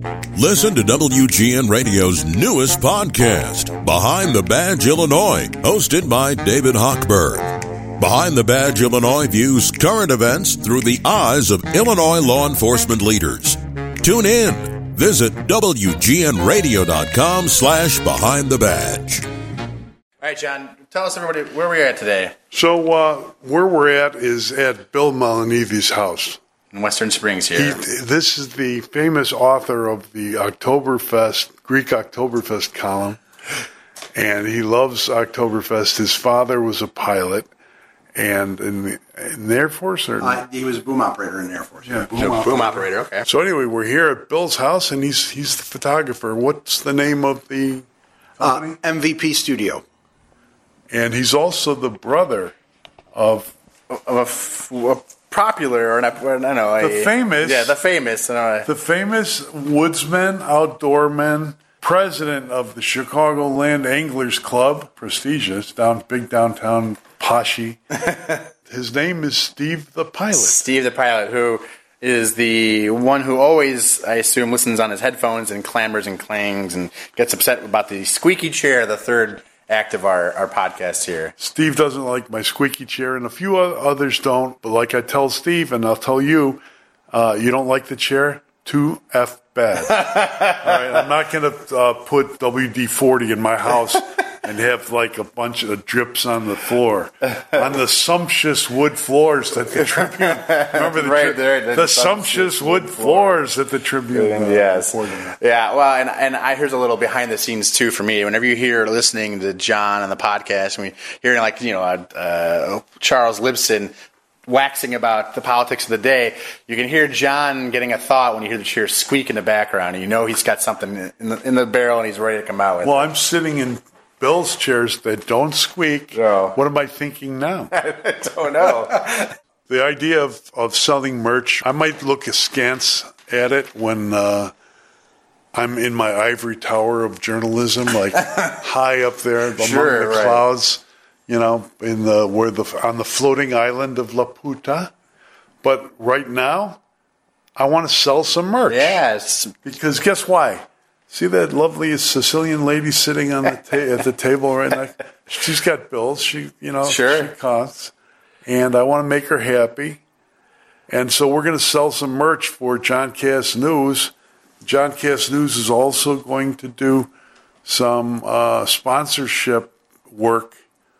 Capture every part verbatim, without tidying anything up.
Listen to W G N Radio's newest podcast, Behind the Badge Illinois, hosted by David Hochberg. Behind the Badge Illinois views current events through the eyes of Illinois law enforcement leaders. Tune in. Visit W G N radio dot com slash behind the badge. All right, John, tell us everybody where we're at today. So uh, where we're at is at Bill Malanevy's house. In Western Springs here. He, this is the famous author of the Oktoberfest, Greek Oktoberfest column, and he loves Oktoberfest. His father was a pilot, and in the, in the Air Force? Or uh, he was a boom operator in the Air Force. Yeah, boom, so, operator. boom operator, okay. So anyway, we're here at Bill's house, and he's he's the photographer. What's the name of the company? Uh, M V P Studio. And he's also the brother of... Of a, f- a popular, or not, I don't know. The a, famous... Yeah, the famous. Uh, The famous woodsman, outdoorman, president of the Chicagoland Anglers Club, prestigious, down big downtown Poshy. His name is Steve the Pilot. Steve the Pilot, who is the one who always, I assume, listens on his headphones and clamors and clangs and gets upset about the squeaky chair, the third act of our, our podcast here. Steve doesn't like my squeaky chair, and a few others don't. But like I tell Steve, and I'll tell you, uh, you don't like the chair? Too F bad. All right, I'm not going to uh, put W D forty in my house and have like a bunch of drips on the floor, on the sumptuous wood floors that the Tribune. Remember the, Right there, the, the the sumptuous wood floors that the Tribune. Uh, Yes. reported. Yeah, well, and and I here's a little behind the scenes too for me. Whenever you hear listening to John on the podcast, and we hearing like you know uh, uh, Charles Libson waxing about the politics of the day, you can hear John getting a thought when you hear the chair squeak in the background, and you know he's got something in the, in the barrel and he's ready to come out with. Well, I'm sitting in Bill's chairs that don't squeak. No. What am I thinking now? I don't know. The idea of, of selling merch, I might look askance at it when uh, I'm in my ivory tower of journalism, like high up there among Sure, the right. clouds, you know, in the where the on the floating island of Laputa. But right now, I want to sell some merch. Yes. Because guess why? See that lovely Sicilian lady sitting on the ta- at the table right now? She's got bills. She, you know, Sure. she costs. And I want to make her happy. And so we're going to sell some merch for John Cass News. John Cass News is also going to do some uh, sponsorship work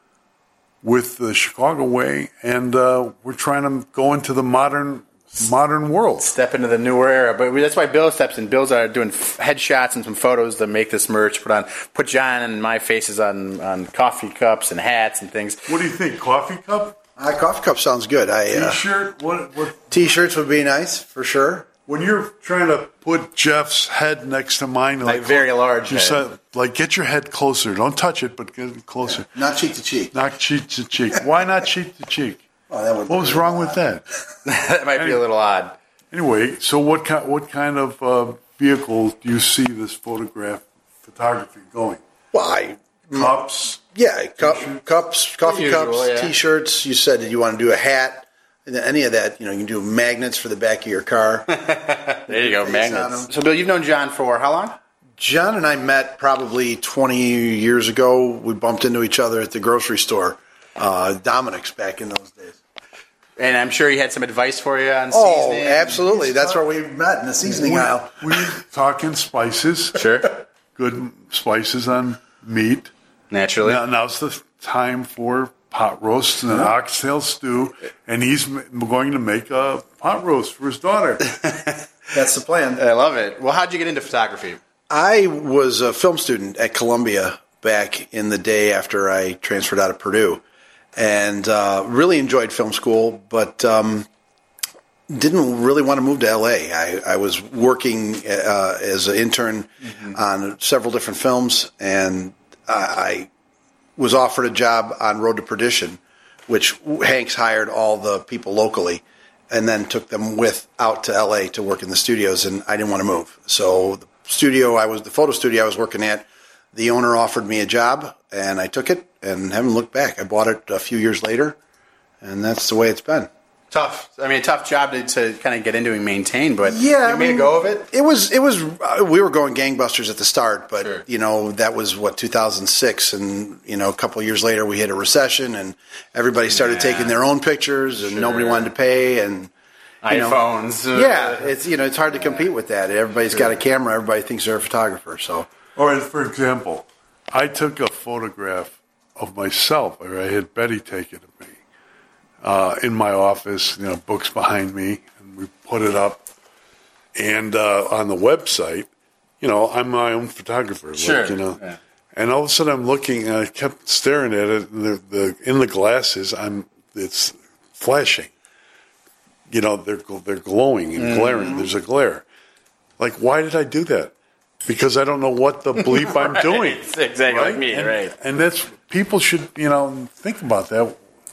with the Chicago Way, and uh, we're trying to go into the modern modern world. Step into the newer era, but that's why Bill steps in. Bill's are doing f- headshots and some photos to make this merch. Put on, put John and my faces on, on coffee cups and hats and things. What do you think? Coffee cup? Uh, coffee cup sounds good. I, uh, T-shirt? What? What? T-shirts would be nice, for sure. When you're trying to put Jeff's head next to mine, like, Like very large you head. said, like get your head closer. Don't touch it, but get it closer. Not cheek to cheek. Not cheek to cheek. Why not cheek to cheek? Oh, that would What was wrong with that? That might be a little odd. Anyway, so what kind what kind of uh, vehicle do you see this photograph photography going? Well, I, Cups. yeah, cup, cups, coffee Usual, cups, yeah. T-shirts. You said that you want to do a hat. And any of that, you know, you can do magnets for the back of your car. There you go, Face on magnets. them. So, Bill, you've known John for how long? John and I met probably twenty years ago. We bumped into each other at the grocery store, uh, Dominic's back in those days. And I'm sure he had some advice for you on Oh, seasoning. absolutely. That's where we met, in the seasoning We, aisle. we talking spices. Sure, Good spices on meat. naturally. Now, now's the time for pot roast and an oxtail stew, and he's m- going to make a pot roast for his daughter. That's the plan. I love it. Well, how'd you get into photography? I was a film student at Columbia back in the day after I transferred out of Purdue, and uh, really enjoyed film school, but um, didn't really want to move to L A. I, I was working uh, as an intern mm-hmm. on several different films, and I, I was offered a job on Road to Perdition, which Hanks hired all the people locally and then took them with out to L A to work in the studios, and I didn't want to move. So the studio I was, the photo studio I was working at, the owner offered me a job, and I took it and haven't looked back. I bought it a few years later, and that's the way it's been. Tough. I mean, tough job to, to kind of get into and maintain, but yeah, you I made mean, a go of it. It was, it was. Uh, we were going gangbusters at the start, but Sure. you know that was what two thousand six, and you know a couple of years later we hit a recession, and everybody started Yeah. taking their own pictures, and Sure. nobody wanted to pay, and you know, iPhones. yeah, it's you know it's hard to compete with that. Everybody's got a camera. Everybody thinks they're a photographer. So, All right, for example, I took a photograph of myself, or I had Betty take it of me, uh, in my office, you know, books behind me, and we put it up. And uh, on the website, you know, I'm my own photographer. Sure. Like, you know, Yeah. and all of a sudden I'm looking, and I kept staring at it. And the, the in the glasses, I'm it's flashing. You know, they're they're glowing and glaring. There's a glare. Like, why did I do that? Because I don't know what the bleep I'm Right. doing. It's exactly like me, and, right. And that's people should you know think about that.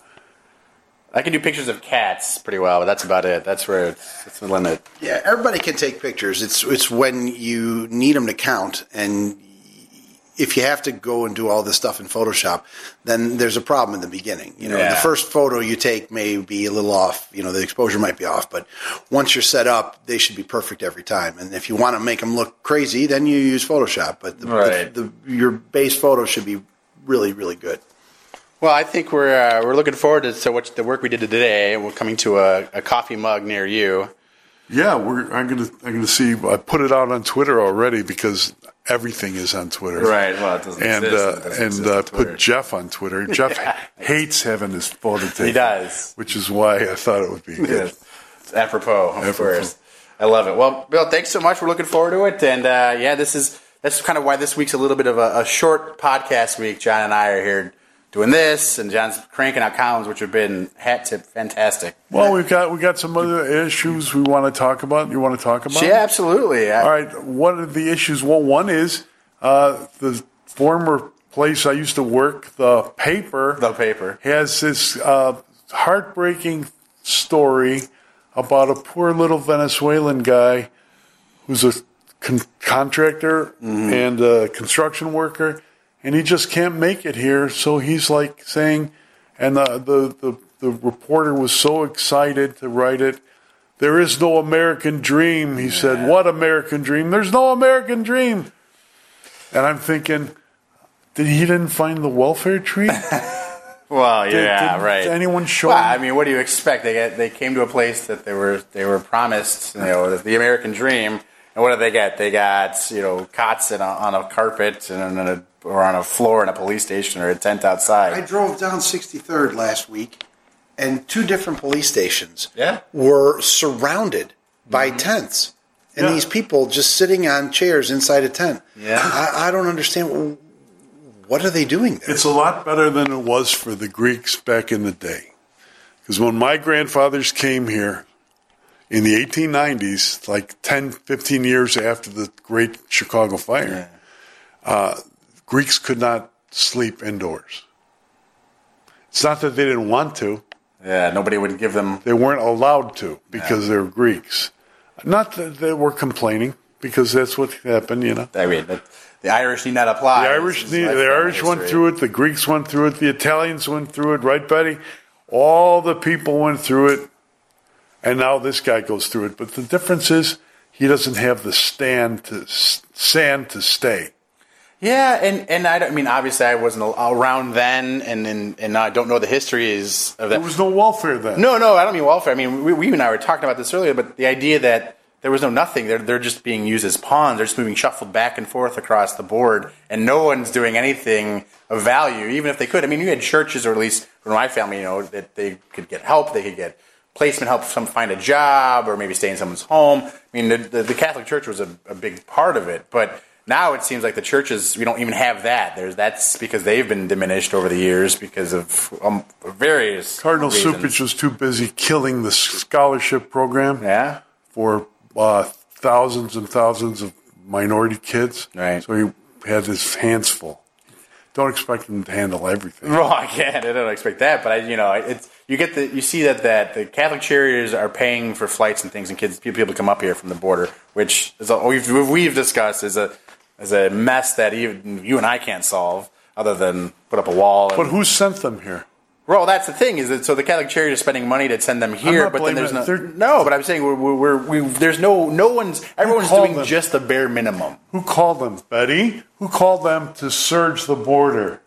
I can do pictures of cats pretty well, but that's about it. That's where it's, it's the limit. yeah, everybody can take pictures. It's it's when you need them to count, and if you have to go and do all this stuff in Photoshop, then there's a problem in the beginning. You know, Yeah. the first photo you take may be a little off. You know, the exposure might be off, but once you're set up, they should be perfect every time. And if you want to make them look crazy, then you use Photoshop. But the, Right. the, the, your base photo should be really, really good. Well, I think we're uh, we're looking forward to, to what the work we did today. We're coming to a, a coffee mug near you. Yeah, we're. I'm gonna. I'm gonna see. I put it out on Twitter already because everything is on Twitter. Well, it doesn't And exist. uh, It doesn't and exist uh, on Twitter. put Jeff on Twitter. Jeff hates having his photo taken. He does. which is why I thought it would be good. Yes. It's apropos, of Apropos. course. I love it. Well, Bill, thanks so much. We're looking forward to it. And uh, yeah, this is that's kind of why this week's a little bit of a, a short podcast week. John and I are here doing this, and John's cranking out columns, which have been hat tip fantastic. Well, we've got we got some other issues we want to talk about. You want to talk about? Yeah, absolutely. I- All right. One of the issues. Well, one is uh, the former place I used to work. The paper. The paper. has this uh, heartbreaking story about a poor little Venezuelan guy who's a con- contractor and a construction worker, and he just can't make it here. So he's like saying, and the, the, the, the reporter was so excited to write it, there is no American dream. He said, what American dream? There's no American dream. And I'm thinking, did he didn't find the welfare tree? Well, Did- yeah, did right. anyone show Well, him? I mean, what do you expect? They get they came to a place that they were they were promised, you know, the American dream, and what did they get? They got you know cots in a, on a carpet and on a, or on a floor in a police station or a tent outside. I drove down sixty-third last week, and two different police stations Yeah. were surrounded by tents. And Yeah. these people just sitting on chairs inside a tent. Yeah. I, I don't understand. What are they doing there? It's a lot better than it was for the Greeks back in the day. Because when my grandfathers came here in the eighteen nineties, like ten, fifteen years after the Great Chicago Fire, uh, Greeks could not sleep indoors. It's not that they didn't want to. Yeah, nobody would give them. They weren't allowed to because they were Greeks. Not that they were complaining, because that's what happened, you know. I mean, the, the Irish need not apply. The Irish, This is need, my the family Irish went history. through it. The Greeks went through it. The Italians went through it. Right, Betty? All the people went through it, and now this guy goes through it. But the difference is he doesn't have the stand to sand to stay. Yeah, and, and I, don't, I mean, obviously, I wasn't around then, and and, and I don't know the histories of that. There was no welfare then. No, no, I don't mean welfare. I mean, we, we and I were talking about this earlier, but the idea that there was no nothing, they're, they're just being used as pawns. They're just moving shuffled back and forth across the board, and no one's doing anything of value, even if they could. I mean, you had churches, or at least for my family, you know, that they could get help, they could get placement help, some find a job, or maybe stay in someone's home. I mean, the, the, the Catholic Church was a, a big part of it, but now it seems like the churches, we don't even have that. There's that's because they've been diminished over the years because of um, various Cardinal reasons. Supich was too busy killing the scholarship program Yeah. for uh, thousands and thousands of minority kids. Right. So he had his hands full. Don't expect him to handle everything. Well, I can't. I don't expect that, but I, you know, it's you get the you see that that the Catholic charities are paying for flights and things, and kids people to come up here from the border, which is a, we've we've discussed is a is a mess that even you and I can't solve, other than put up a wall. And, But who sent them here? Well, that's the thing is that so the Catholic Charities are spending money to send them here, but then there's no. No, but I'm saying we're, we're, we're, we there's no no one's everyone's doing them? just the bare minimum. Who called them, Betty? Who called them to surge the border?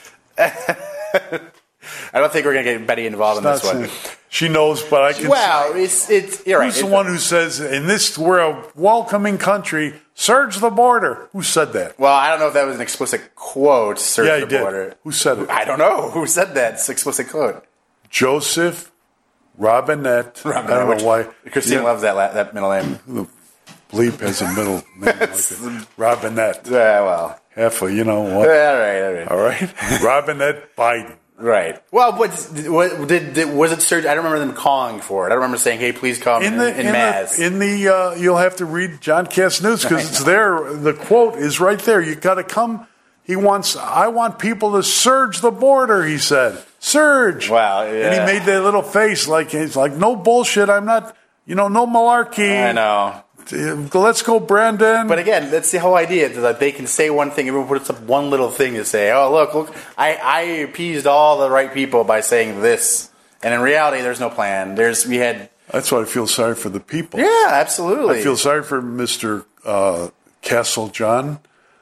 I don't think we're going to get Betty involved in this one. She knows, but I can. Well, it's it's you're right. Who's the one who says in this we're a welcoming country? Surge the border. Who said that? Well, I don't know if that was an explicit quote. Surge yeah, he the did. border. Who said it? I don't know who said that. It's an explicit quote. Joseph Robinette. Robinette I don't know why. Christine yeah. loves that la- that middle name. The bleep has a middle name like it. Robinette. Yeah, well, half a you know what? Yeah, all right, all right, all right. Robinette Biden. Right. Well, what, what did, did was it surge? I don't remember them calling for it. I don't remember saying, "Hey, please come in, the, in, in mass." The, in the uh, you'll have to read John Cass News because it's there. The quote is right there. You got to come. He wants. I want people to surge the border. He said, "Surge." Wow. Yeah. And he made that little face like he's like, "No bullshit. I'm not. You know, no malarkey." I know. Let's go, Brandon. But again, that's the whole idea that they can say one thing, everyone puts up one little thing to say, oh, look, look, I, I appeased all the right people by saying this. And in reality, there's no plan. There's we had. That's why I feel sorry for the people. Yeah, absolutely. I feel sorry for Mister Uh, Castle John.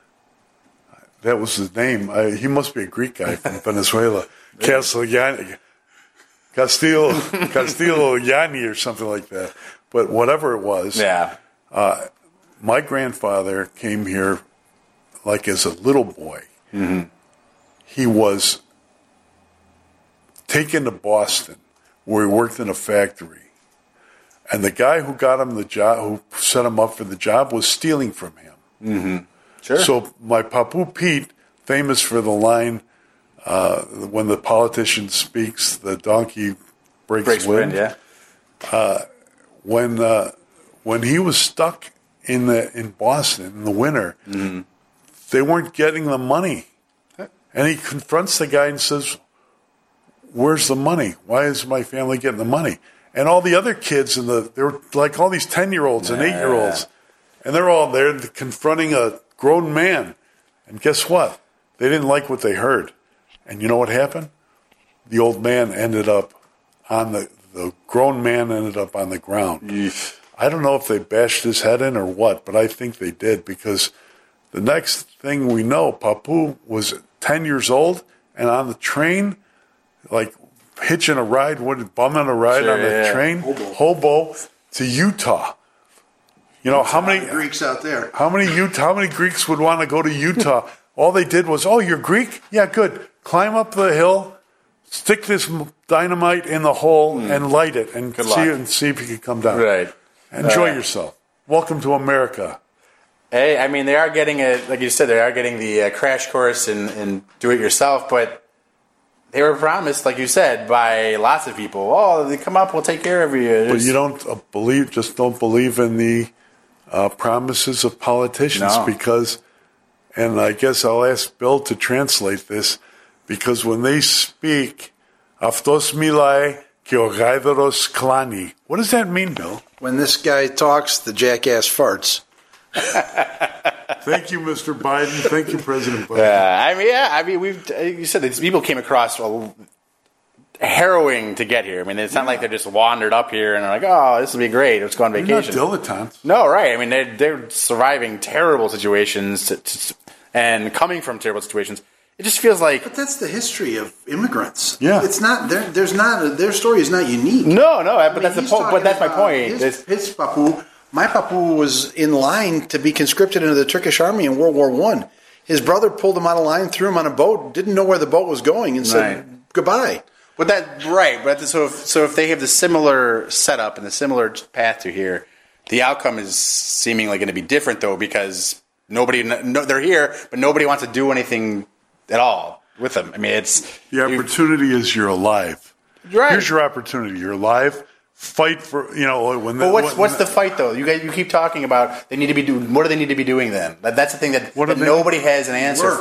That was his name. I, he must be a Greek guy from Venezuela. Castle Yanni. Castillo, Castillo Yanni or something like that. But whatever it was. Yeah. Uh, my grandfather came here like as a little boy. Mm-hmm. He was taken to Boston where he worked in a factory. And the guy who got him the job, who set him up for the job, was stealing from him. Mm-hmm. Sure. So my Papu Pete, famous for the line, uh, when the politician speaks, the donkey breaks, breaks wind. wind. Yeah. Uh, when uh, when he was stuck in the in Boston in the winter, mm-hmm. they weren't getting the money, and he confronts the guy and says, "Where's the money? Why is my family getting the money?" And all the other kids in the they were like all these ten year olds and eight year olds, and they're all there confronting a grown man. And guess what? They didn't like what they heard, and you know what happened? The old man ended up on the. The grown man ended up on the ground. Yeesh. I don't know if they bashed his head in or what, but I think they did because the next thing we know, Papu was ten years old and on the train, like hitching a ride, what, bumming a ride sure, on the yeah. train, Hobo. hobo to Utah. You know how many Greeks out there? How many Utah? How many Greeks would want to go to Utah? All they did was, oh, you're Greek? Yeah, good. Climb up the hill. Stick this dynamite in the hole mm. and light it, and Good see luck. and see if you can come down. Right. Enjoy uh, yourself. Welcome to America. Hey, I mean, they are getting it, like you said, they are getting the uh, crash course in, in do-it-yourself, but they were promised, like you said, by lots of people. Oh, they come up, we'll take care of you. There's, but you don't uh, believe, just don't believe in the uh, promises of politicians no. because, and I guess I'll ask Bill to translate this. Because when they speak, Aftos milai ke oraideros klani. What does that mean, Bill? When this guy talks, the jackass farts. Thank you, Mister Biden. Thank you, President Biden. Yeah, I mean, yeah, I mean, we've you said these people came across well, harrowing to get here. I mean, it's not yeah. like they just wandered up here and are like, oh, this will be great. Let's go on vacation. They're not dilettantes. No, right. I mean, they're, they're surviving terrible situations to, to, and coming from terrible situations. It just feels like, but that's the history of immigrants. Yeah, it's not there. There's not their story is not unique. No, no, but I mean, that's the point. But that's my point. His, his papu, my papu, was in line to be conscripted into the Turkish army in World War One. His brother pulled him out of line, threw him on a boat, didn't know where the boat was going, and said right. goodbye. But that right. But so if, so if they have the similar setup and the similar path to here, the outcome is seemingly going to be different though because nobody no, they're here, but nobody wants to do anything at all with them. I mean, it's the opportunity is you're alive. Right. Here's your opportunity. You're alive. Fight for you know when. But the, what's when, what's the fight though? You guys, you keep talking about they need to be doing. What do they need to be doing then? That, that's the thing that, that nobody has an answer work. for.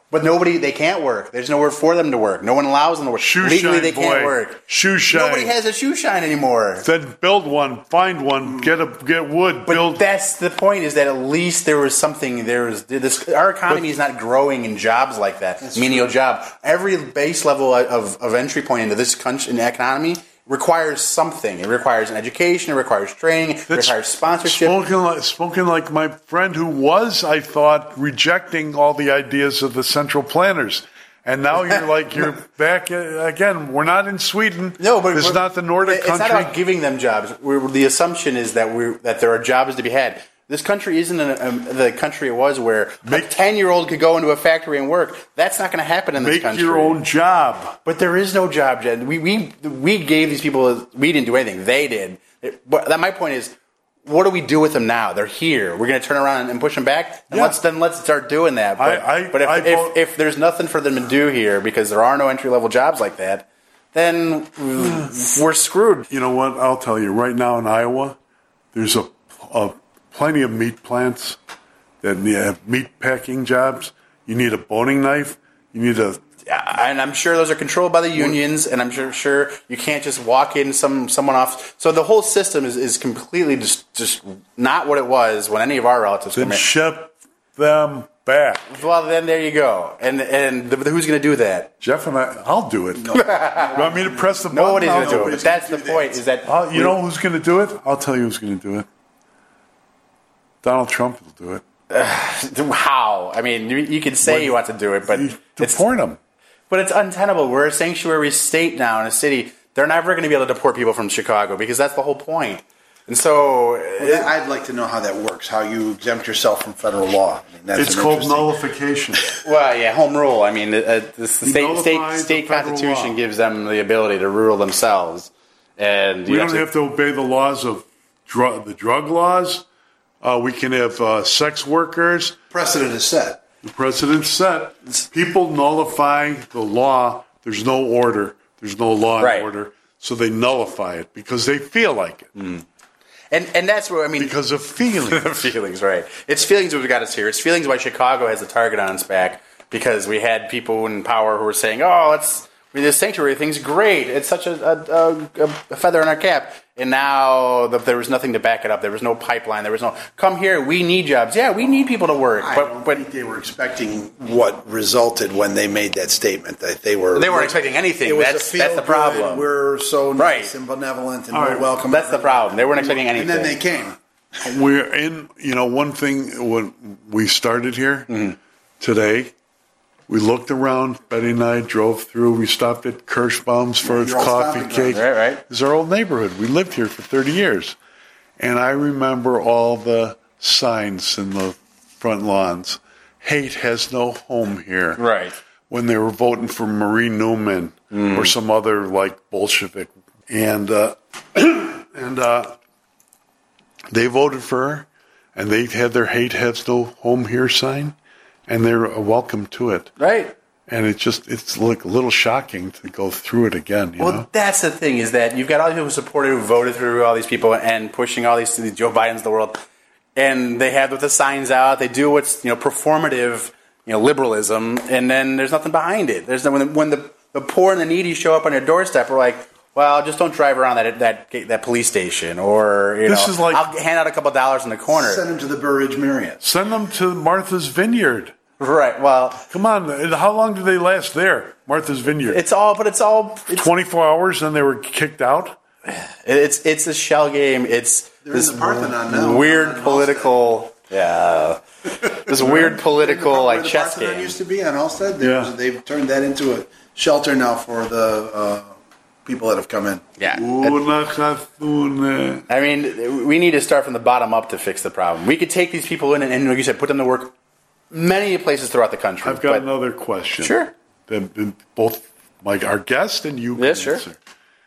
But nobody, they can't work. There's nowhere for them to work. No one allows them to work. Shoe Legally, shine, they can't boy. work. Shoe shine. Nobody has a shoe shine anymore. Then build one, find one, get a get wood, But build. that's the point. Is that at least there was something. There was this. Our economy is not growing in jobs like that. Menial job. Every base level of, of entry point into this country in the economy requires something. It requires an education. It requires training. It That's requires sponsorship. Spoken like, spoken like my friend who was, I thought, rejecting all the ideas of the central planners. And now you're like, you're back again. We're not in Sweden. No, but it's but not the Nordic it's country. It's not about giving them jobs. We're, the assumption is that we that there are jobs to be had. This country isn't a, um, the country it was where Make, a ten-year-old could go into a factory and work. That's not going to happen in this make country. Make your own job. But there is no job, Jed. We we we gave these people. We didn't do anything. They did. It, but that, my point is, what do we do with them now? They're here. We're going to turn around and push them back. And yeah. let's then let's start doing that. But, I, I, but if, I if if there's nothing for them to do here because there are no entry-level jobs like that, then we're screwed. You know what? I'll tell you. Right now in Iowa, there's a, a plenty of meat plants that have meat packing jobs. You need a boning knife. You need a. And I'm sure those are controlled by the unions, and I'm sure sure you can't just walk in some someone off. So the whole system is, is completely just just not what it was when any of our relatives Then come in. ship them back. Well, then there you go. And and the, who's going to do that? Jeff and I, I'll do it. No. You want me to press the button? Nobody's going to do it. nobody's But that's gonna the do point. that. Is that I'll, you know who's going to do it? I'll tell you who's going to do it. Donald Trump will do it. how? I mean, you, you can say When- you want to do it, but it's Deport them. but it's untenable. We're a sanctuary state now in a city. They're never going to be able to deport people from Chicago because that's the whole point. And so, Well, that, I'd like to know how that works. How you exempt yourself from federal law. I mean, that's It's an called interesting- nullification. well, yeah, home rule. I mean, the, uh, the state nullify state the state federal constitution law. gives them the ability to rule themselves, and We you don't have to obey the laws of drug, the drug laws. Uh, we can have uh, sex workers. Precedent is set. The president said people nullify the law. There's no order. There's no law and Right. order. So they nullify it because they feel like it. and and that's where I mean Because of feeling. feelings, right? It's feelings that got us here. It's feelings why Chicago has a target on its back because we had people in power who were saying, "Oh, it's I mean, this sanctuary thing's great. It's such a, a, a, a feather in our cap." And now the, there was nothing to back it up. There was no pipeline. There was no come here. We need jobs. Yeah, we need people to work. I But don't but think they were expecting what resulted when they made that statement. That they were they weren't expecting anything. It was That's a that's the feel-good, problem. We're so Right. nice and benevolent and All we're right. welcome. That's the problem. They weren't expecting anything. And then they came. We're in, you know, one thing when we started here Mm-hmm. today, we looked around. Betty and I drove through. We stopped at Kirschbaum's for its Your old coffee stomping cake. ground. Right, right. It's our old neighborhood. We lived here for thirty years. And I remember all the signs in the front lawns. Hate has no home here. Right. When they were voting for Marie Newman or some other like Bolshevik, and uh, and uh, they voted for her, and they had their "Hate has no home here" sign, and they're welcome to it. Right. And it's just it's like a little shocking to go through it again. You Well, know, that's the thing is that you've got all these people who supported, who voted through all these people and pushing all these, these Joe Bidens of the world, and they have the signs out. They do what's you know performative, you know liberalism, and then there's nothing behind it. There's no, when the, when the, the poor and the needy show up on your doorstep, we're like, well, just don't drive around that that that police station, or you This know, is like- I'll hand out a couple dollars in the corner. Send them to the Burridge Marriott. send them to Martha's Vineyard. Right. Well, Come on, how long do they last there? Martha's Vineyard. it's all, but it's all. It's, twenty-four hours, and they were kicked out. It's it's a shell game. It's They're in this the Parthenon now. weird On political, yeah, this weird political Where like the chess Parthenon game. used to be on Halstead. There Yeah. was- they've turned that into a shelter now for the uh, people that have come in. Yeah, Una Chatune. I mean, we need to start from the bottom up to fix the problem. We could take these people in and, and like you said, put them to work many places throughout the country. I've got but- another question. Sure. That that both like our guest and you can Yeah, sure. answer.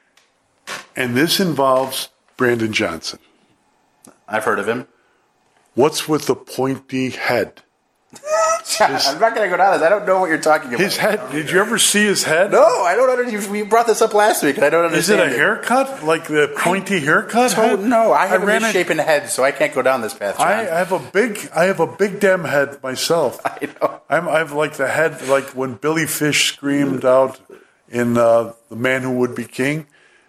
And this involves Brandon Johnson. I've heard of him. What's with the pointy head? I'm not going to go down this. I don't know what you're talking about. His head. Did you ever see his head? No, I don't understand. You brought this up last week, and I don't Is it understand. a haircut? Like the pointy I, haircut? So, head? no, I have I a ran misshapen head, so I can't go down this path, John. I have a big, I have a big damn head myself. I know. I'm, I have like the head, like when Billy Fish screamed out in uh, The Man Who Would Be King.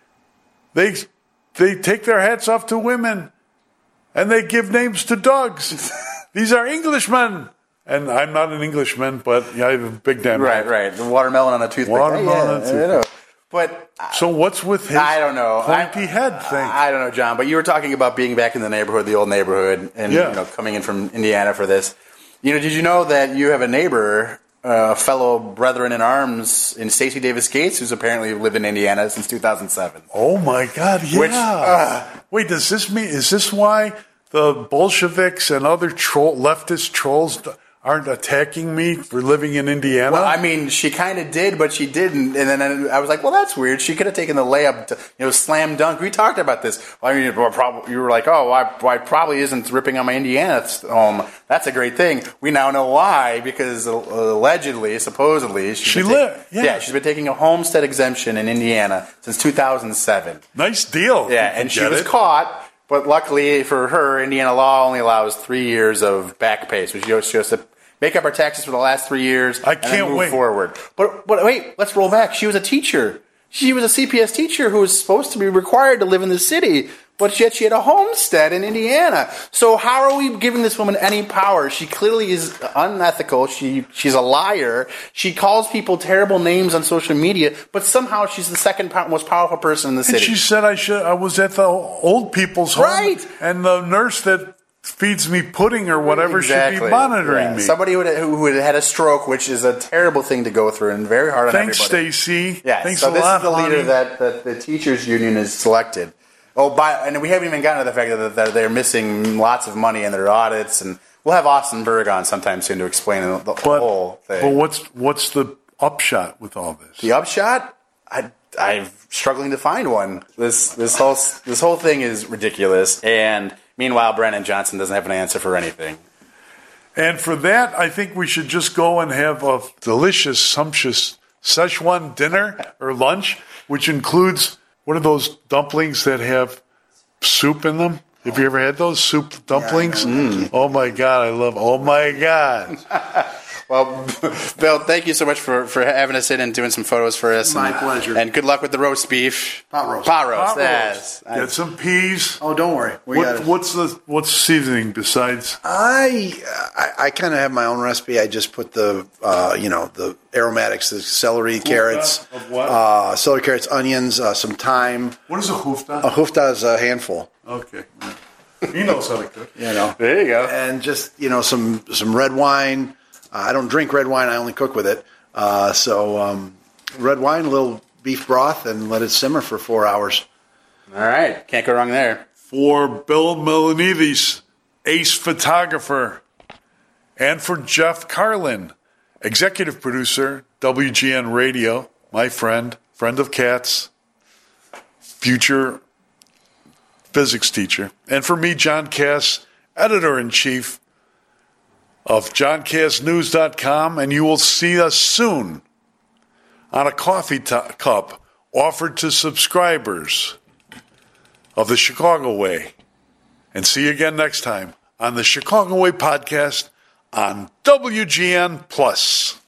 They, they take their hats off to women, and they give names to dogs. These are Englishmen. And I'm not an Englishman, but yeah, I have a big damn Right, head. right. The watermelon on a toothpick. Watermelon yeah, on a I toothpick. know. But So what's with his I don't know. pointy I, head thing? I don't know, John. But you were talking about being back in the neighborhood, the old neighborhood, and Yeah. you know, coming in from Indiana for this. You know, did you know that you have a neighbor, a uh, fellow brethren in arms, in Stacey Davis Gates, who's apparently lived in Indiana since two thousand seven? Oh my God! Yeah. Which, uh, Wait, does this mean? Is this why the Bolsheviks and other troll, leftist trolls aren't attacking me for living in Indiana? Well, I mean, she kind of did, but she didn't. And then I was like, well, that's weird. She could have taken the layup, to, you know, slam dunk. We talked about this. I mean, well, probably, you were like, oh, why, why probably isn't ripping on my Indiana home. That's a great thing. We now know why, because allegedly, supposedly, she's She been li- ta- yeah. yeah, she's been taking a homestead exemption in Indiana since two thousand seven. Nice deal. Yeah, You and she get was it. caught. But luckily for her, Indiana law only allows three years of back pay. So she has, she has to make up her taxes for the last three years I and then can't move wait. forward. But, but wait, let's roll back. She was a teacher. She was a C P S teacher who was supposed to be required to live in the city, but yet she had a homestead in Indiana. So how are we giving this woman any power? She clearly is unethical. She she's a liar. She calls people terrible names on social media, but somehow she's the second po- most powerful person in the And city. she said I should. I was at the old people's home, Right. and the nurse that feeds me pudding or whatever should be monitoring Yeah. me. Somebody who had, who had had a stroke, which is a terrible thing to go through and very hard on Thanks, everybody. Stacy. Yeah, Thanks so a this lot, is the leader honey. that, that the teachers union has selected. Oh, by, and we haven't even gotten to the fact that, that they're missing lots of money in their audits, and we'll have Austin Berg on sometime soon to explain the, the But, whole thing. but what's what's the upshot with all this? The upshot, I, I'm struggling to find one. This this whole this whole thing is ridiculous, and meanwhile, Brandon Johnson doesn't have an answer for anything. And for that, I think we should just go and have a delicious, sumptuous Szechuan dinner or lunch, which includes, what are those dumplings that have soup in them? Have you ever had those soup dumplings? Oh my God, I love, oh my God. Well, Bill, thank you so much for, for having us in and doing some photos for us. My and, pleasure. And good luck with the roast beef. Pot roast. Pot roast, Pot yes. roast. Get some peas. Oh, don't worry. We got What, it. what's the what's seasoning besides? I I, I kind of have my own recipe. I just put the uh, you know the aromatics, the celery, carrots, Of what? uh, celery, carrots, onions, uh, some thyme. What is a hoofda? A hoofda is a handful. Okay. He knows how to cook. You know, There you go. and just you know some some red wine. Uh, I don't drink red wine. I only cook with it. Uh, so um, red wine, a little beef broth, and let it simmer for four hours. All right. Can't go wrong there. For Bill Milanides, ace photographer, and for Jeff Carlin, executive producer, W G N Radio, my friend, friend of cats, future physics teacher, and for me, John Cass, editor-in-chief of john cass news dot com, and you will see us soon on a coffee t- cup offered to subscribers of the Chicago Way. And see you again next time on the Chicago Way podcast on W G N Plus.